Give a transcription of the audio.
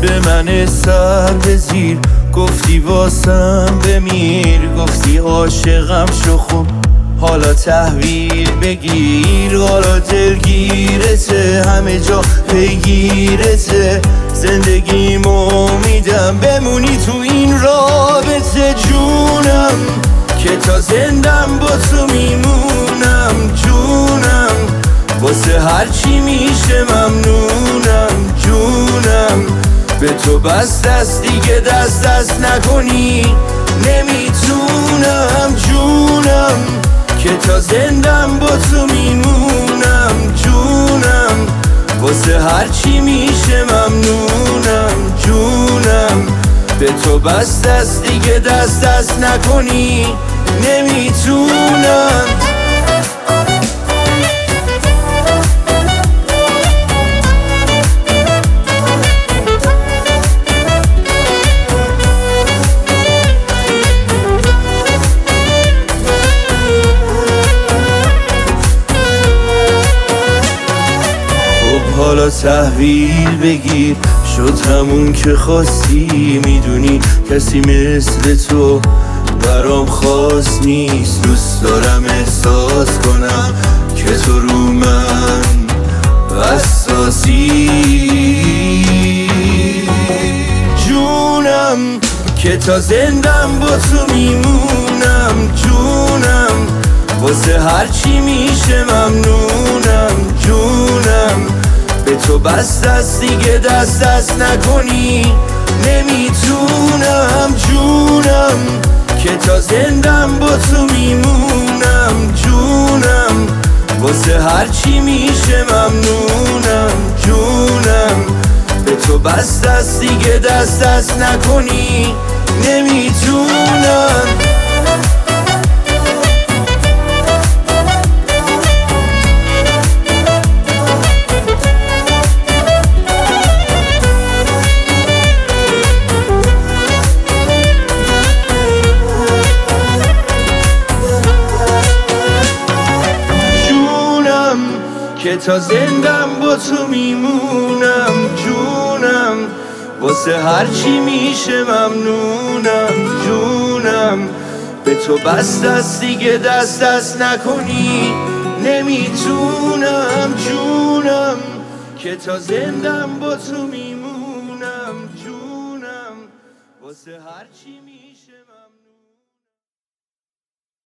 به من سر به زیر گفتی واسم بمیر، گفتی عاشقم شو خوب حالا تحویل بگیر. حالا دلگیرته همه جا پیگیرته، زندگیمو میدم بمونی تو این رابطه. جونم که تا زندم با تو میمونم، جونم واسه هرچی میشه ممنونم. جونم به تو بس دست دیگه دست نکنی نمیتونم. جونم که تا زندم با تو میمونم، جونم واسه هرچی میشه ممنونم. جونم به تو بس دست دیگه دست نکنی نمیتونم. حالا تحویل بگیر، شد همون که خواستی. میدونی کسی مثل تو برام خاص نیست. دوست دارم احساس کنم که تو رو من حساسی. جونم که تا زندم با تو میمونم، جونم واسه هرچی میشه ممنونم. جونم به تو بس دست دیگه دست نکنی نمیتونم. جونم که تا زندم با تو میمونم، جونم واسه هرچی میشه ممنونم. جونم به تو بس دست دیگه دست نکنی نمیتونم. که تا زندم با تو میمونم، جونم واسه هرچی میشه ممنونم. جونم به تو بس دست دیگه دست نکنی نمیتونم. جونم که تا زندم با تو میمونم، جونم واسه هرچی